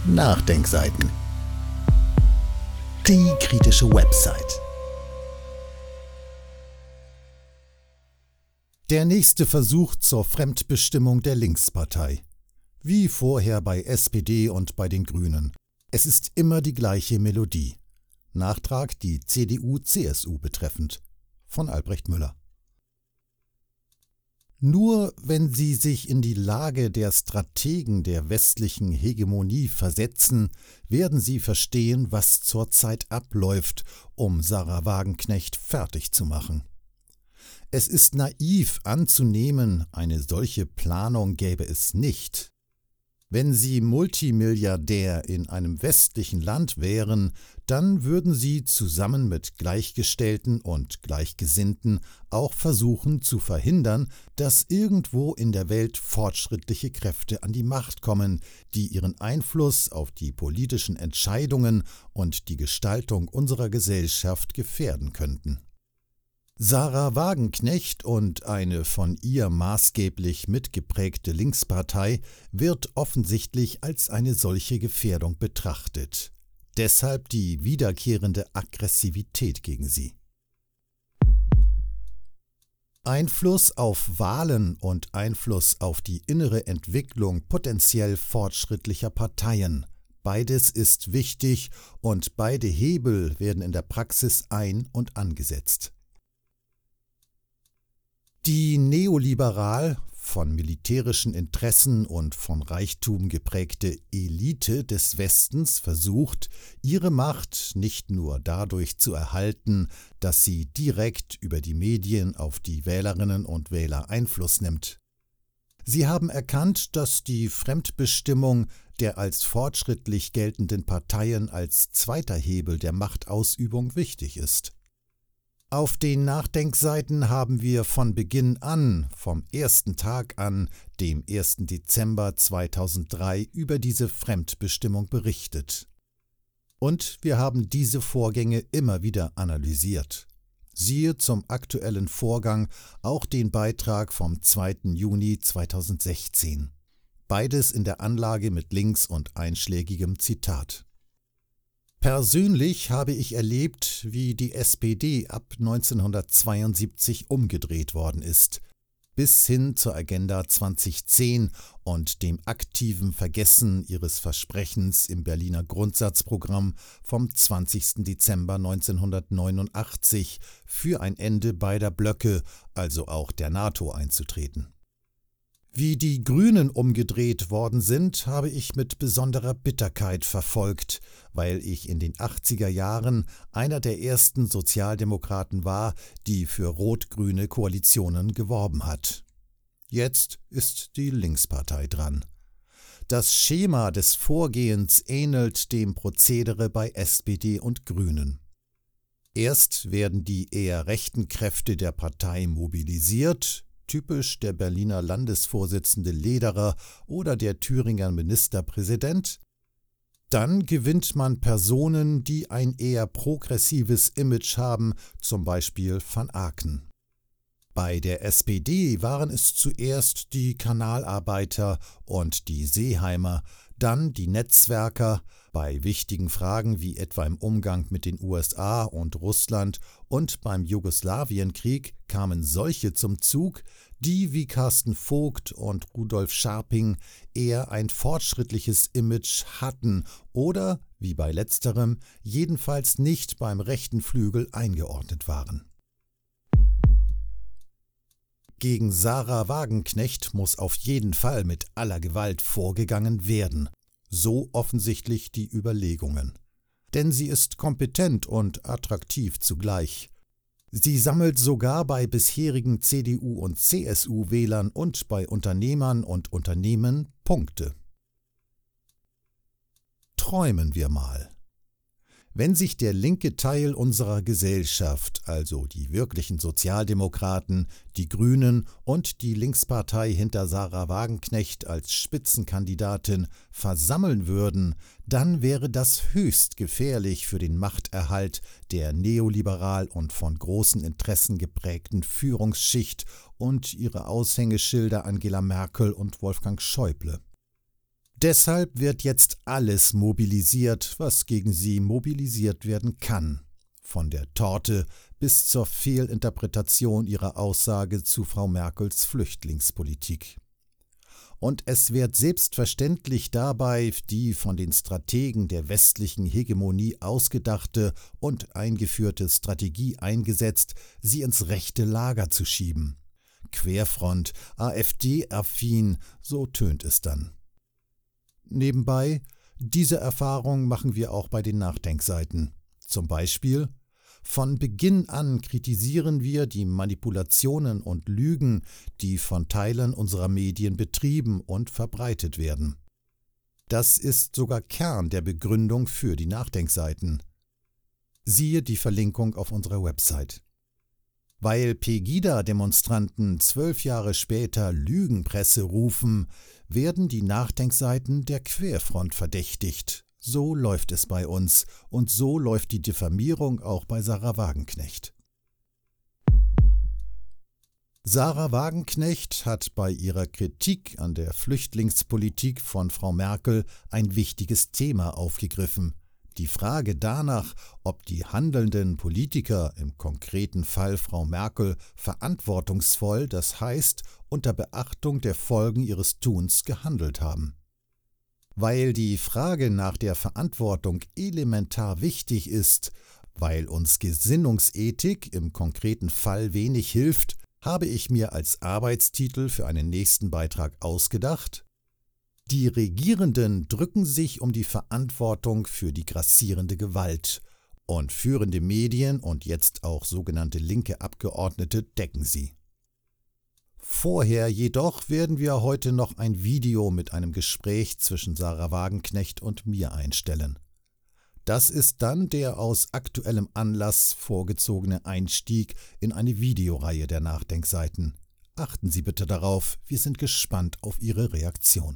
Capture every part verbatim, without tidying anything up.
Nachdenkseiten. Die kritische Website. Der nächste Versuch zur Fremdbestimmung der Linkspartei. Wie vorher bei S P D und bei den Grünen. Es ist immer die gleiche Melodie. Nachtrag die C D U C S U betreffend. Von Albrecht Müller. Nur wenn Sie sich in die Lage der Strategen der westlichen Hegemonie versetzen, werden Sie verstehen, was zurzeit abläuft, um Sarah Wagenknecht fertig zu machen. Es ist naiv anzunehmen, eine solche Planung gäbe es nicht. Wenn Sie Multimilliardär in einem westlichen Land wären, dann würden Sie zusammen mit Gleichgestellten und Gleichgesinnten auch versuchen zu verhindern, dass irgendwo in der Welt fortschrittliche Kräfte an die Macht kommen, die ihren Einfluss auf die politischen Entscheidungen und die Gestaltung unserer Gesellschaft gefährden könnten. Sarah Wagenknecht und eine von ihr maßgeblich mitgeprägte Linkspartei wird offensichtlich als eine solche Gefährdung betrachtet. Deshalb die wiederkehrende Aggressivität gegen sie. Einfluss auf Wahlen und Einfluss auf die innere Entwicklung potenziell fortschrittlicher Parteien. Beides ist wichtig und beide Hebel werden in der Praxis ein- und angesetzt. Die neoliberal, von militärischen Interessen und von Reichtum geprägte Elite des Westens versucht, ihre Macht nicht nur dadurch zu erhalten, dass sie direkt über die Medien auf die Wählerinnen und Wähler Einfluss nimmt. Sie haben erkannt, dass die Fremdbestimmung der als fortschrittlich geltenden Parteien als zweiter Hebel der Machtausübung wichtig ist. Auf den Nachdenkseiten haben wir von Beginn an, vom ersten Tag an, dem ersten Dezember zweitausenddrei, über diese Fremdbestimmung berichtet. Und wir haben diese Vorgänge immer wieder analysiert. Siehe zum aktuellen Vorgang auch den Beitrag vom zweiten Juni zweitausendsechzehn. Beides in der Anlage mit Links und einschlägigem Zitat. Persönlich habe ich erlebt, wie die S P D ab neunzehnhundertzweiundsiebzig umgedreht worden ist, bis hin zur Agenda zweitausendzehn und dem aktiven Vergessen ihres Versprechens im Berliner Grundsatzprogramm vom zwanzigsten Dezember neunzehnhundertneunundachtzig für ein Ende beider Blöcke, also auch der NATO, einzutreten. Wie die Grünen umgedreht worden sind, habe ich mit besonderer Bitterkeit verfolgt, weil ich in den achtziger Jahren einer der ersten Sozialdemokraten war, die für rot-grüne Koalitionen geworben hat. Jetzt ist die Linkspartei dran. Das Schema des Vorgehens ähnelt dem Prozedere bei S P D und Grünen. Erst werden die eher rechten Kräfte der Partei mobilisiert, typisch der Berliner Landesvorsitzende Lederer oder der Thüringer Ministerpräsident. Dann gewinnt man Personen, die ein eher progressives Image haben, zum Beispiel Van Aken. Bei der S P D waren es zuerst die Kanalarbeiter und die Seeheimer, dann die Netzwerker, bei wichtigen Fragen wie etwa im Umgang mit den U S A und Russland und beim Jugoslawienkrieg kamen solche zum Zug, die wie Carsten Vogt und Rudolf Scharping eher ein fortschrittliches Image hatten oder, wie bei letzterem, jedenfalls nicht beim rechten Flügel eingeordnet waren. Gegen Sarah Wagenknecht muss auf jeden Fall mit aller Gewalt vorgegangen werden. So offensichtlich die Überlegungen. Denn sie ist kompetent und attraktiv zugleich. Sie sammelt sogar bei bisherigen C D U- und C S U-Wählern und bei Unternehmern und Unternehmen Punkte. Träumen wir mal. Wenn sich der linke Teil unserer Gesellschaft, also die wirklichen Sozialdemokraten, die Grünen und die Linkspartei hinter Sarah Wagenknecht als Spitzenkandidatin versammeln würden, dann wäre das höchst gefährlich für den Machterhalt der neoliberal und von großen Interessen geprägten Führungsschicht und ihre Aushängeschilder Angela Merkel und Wolfgang Schäuble. Deshalb wird jetzt alles mobilisiert, was gegen sie mobilisiert werden kann. Von der Torte bis zur Fehlinterpretation ihrer Aussage zu Frau Merkels Flüchtlingspolitik. Und es wird selbstverständlich dabei die von den Strategen der westlichen Hegemonie ausgedachte und eingeführte Strategie eingesetzt, sie ins rechte Lager zu schieben. Querfront, AfD-affin, so tönt es dann. Nebenbei, diese Erfahrung machen wir auch bei den Nachdenkseiten. Zum Beispiel: Von Beginn an kritisieren wir die Manipulationen und Lügen, die von Teilen unserer Medien betrieben und verbreitet werden. Das ist sogar Kern der Begründung für die Nachdenkseiten. Siehe die Verlinkung auf unserer Website. Weil Pegida-Demonstranten zwölf Jahre später Lügenpresse rufen, werden die Nachdenkseiten der Querfront verdächtigt. So läuft es bei uns und so läuft die Diffamierung auch bei Sarah Wagenknecht. Sarah Wagenknecht hat bei ihrer Kritik an der Flüchtlingspolitik von Frau Merkel ein wichtiges Thema aufgegriffen. Die Frage danach, ob die handelnden Politiker, im konkreten Fall Frau Merkel, verantwortungsvoll, das heißt unter Beachtung der Folgen ihres Tuns, gehandelt haben. Weil die Frage nach der Verantwortung elementar wichtig ist, weil uns Gesinnungsethik im konkreten Fall wenig hilft, habe ich mir als Arbeitstitel für einen nächsten Beitrag ausgedacht: Die Regierenden drücken sich um die Verantwortung für die grassierende Gewalt und führende Medien und jetzt auch sogenannte linke Abgeordnete decken sie. Vorher jedoch werden wir heute noch ein Video mit einem Gespräch zwischen Sarah Wagenknecht und mir einstellen. Das ist dann der aus aktuellem Anlass vorgezogene Einstieg in eine Videoreihe der Nachdenkseiten. Achten Sie bitte darauf, wir sind gespannt auf Ihre Reaktion.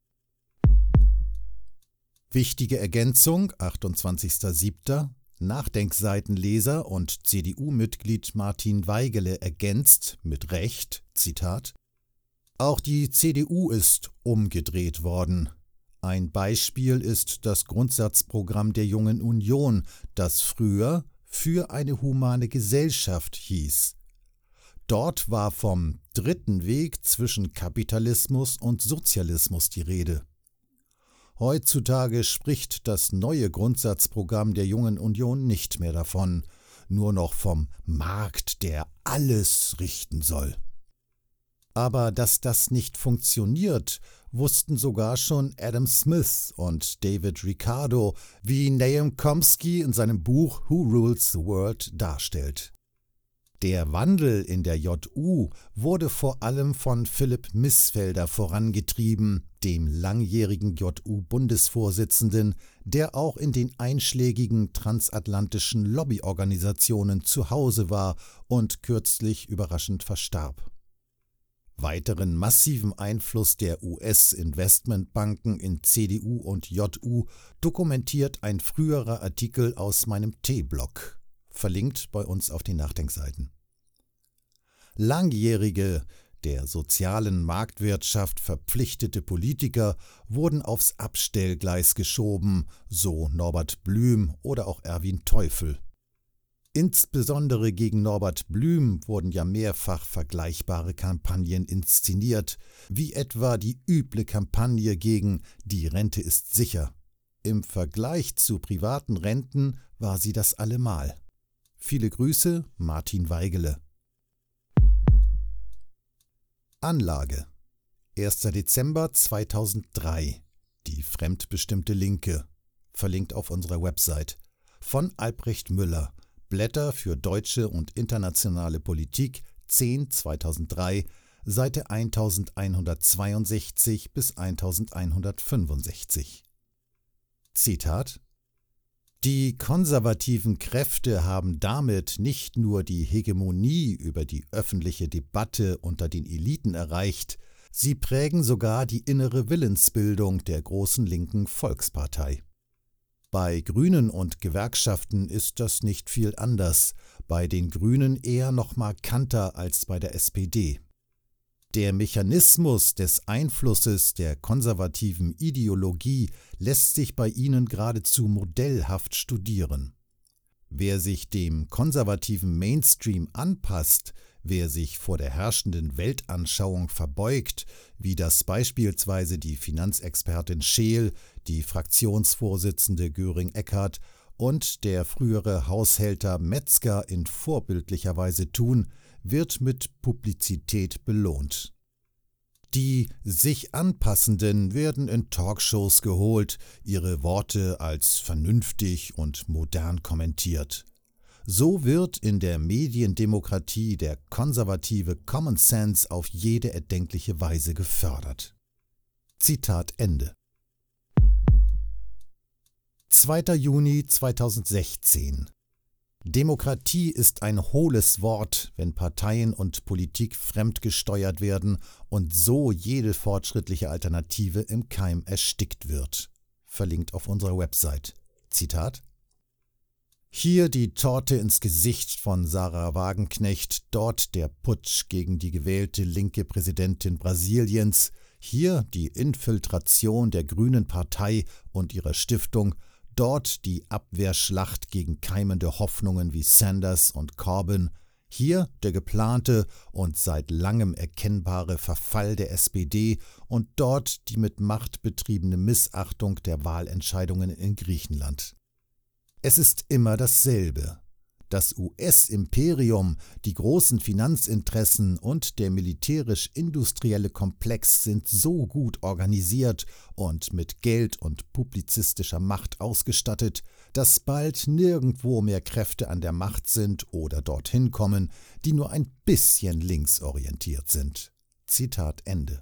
Wichtige Ergänzung, achtundzwanzigster siebter Nachdenkseitenleser und C D U-Mitglied Martin Weigele ergänzt mit Recht, Zitat: Auch die C D U ist umgedreht worden. Ein Beispiel ist das Grundsatzprogramm der Jungen Union, das früher für eine humane Gesellschaft hieß. Dort war vom dritten Weg zwischen Kapitalismus und Sozialismus die Rede. Heutzutage spricht das neue Grundsatzprogramm der Jungen Union nicht mehr davon, nur noch vom Markt, der alles richten soll. Aber dass das nicht funktioniert, wussten sogar schon Adam Smith und David Ricardo, wie Noam Chomsky in seinem Buch Who Rules the World darstellt. Der Wandel in der J U wurde vor allem von Philipp Missfelder vorangetrieben, dem langjährigen J U-Bundesvorsitzenden, der auch in den einschlägigen transatlantischen Lobbyorganisationen zu Hause war und kürzlich überraschend verstarb. Weiteren massiven Einfluss der U S-Investmentbanken in C D U und J U dokumentiert ein früherer Artikel aus meinem T-Blog. Verlinkt bei uns auf den Nachdenkseiten. Langjährige, der sozialen Marktwirtschaft verpflichtete Politiker wurden aufs Abstellgleis geschoben, so Norbert Blüm oder auch Erwin Teufel. Insbesondere gegen Norbert Blüm wurden ja mehrfach vergleichbare Kampagnen inszeniert, wie etwa die üble Kampagne gegen »Die Rente ist sicher«. Im Vergleich zu privaten Renten war sie das allemal. Viele Grüße, Martin Weigele. Anlage: erster Dezember zweitausenddrei. Die fremdbestimmte Linke. Verlinkt auf unserer Website. Von Albrecht Müller. Blätter für deutsche und internationale Politik, zehn zweitausenddrei, Seite elfhundertzweiundsechzig bis elfhundertfünfundsechzig. Zitat: Die konservativen Kräfte haben damit nicht nur die Hegemonie über die öffentliche Debatte unter den Eliten erreicht, sie prägen sogar die innere Willensbildung der großen linken Volkspartei. Bei Grünen und Gewerkschaften ist das nicht viel anders, bei den Grünen eher noch markanter als bei der S P D. Der Mechanismus des Einflusses der konservativen Ideologie lässt sich bei ihnen geradezu modellhaft studieren. Wer sich dem konservativen Mainstream anpasst, wer sich vor der herrschenden Weltanschauung verbeugt, wie das beispielsweise die Finanzexpertin Scheel, die Fraktionsvorsitzende Göring-Eckardt und der frühere Haushälter Metzger in vorbildlicher Weise tun, wird mit Publizität belohnt. Die sich Anpassenden werden in Talkshows geholt, ihre Worte als vernünftig und modern kommentiert. So wird in der Mediendemokratie der konservative Common Sense auf jede erdenkliche Weise gefördert. Zitat Ende. zweiter Juni zweitausendsechzehn. Demokratie ist ein hohles Wort, wenn Parteien und Politik fremdgesteuert werden und so jede fortschrittliche Alternative im Keim erstickt wird. Verlinkt auf unserer Website. Zitat: Hier die Torte ins Gesicht von Sarah Wagenknecht, dort der Putsch gegen die gewählte linke Präsidentin Brasiliens, hier die Infiltration der Grünen Partei und ihrer Stiftung, dort die Abwehrschlacht gegen keimende Hoffnungen wie Sanders und Corbyn, hier der geplante und seit langem erkennbare Verfall der S P D und dort die mit Macht betriebene Missachtung der Wahlentscheidungen in Griechenland. Es ist immer dasselbe. Das U S-Imperium, die großen Finanzinteressen und der militärisch-industrielle Komplex sind so gut organisiert und mit Geld und publizistischer Macht ausgestattet, dass bald nirgendwo mehr Kräfte an der Macht sind oder dorthin kommen, die nur ein bisschen linksorientiert sind. Zitat Ende.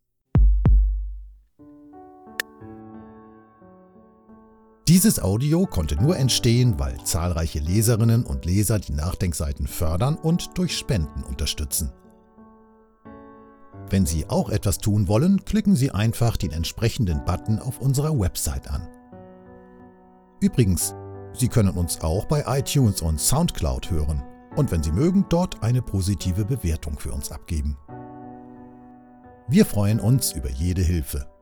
Dieses Audio konnte nur entstehen, weil zahlreiche Leserinnen und Leser die Nachdenkseiten fördern und durch Spenden unterstützen. Wenn Sie auch etwas tun wollen, klicken Sie einfach den entsprechenden Button auf unserer Website an. Übrigens, Sie können uns auch bei iTunes und Soundcloud hören und wenn Sie mögen, dort eine positive Bewertung für uns abgeben. Wir freuen uns über jede Hilfe.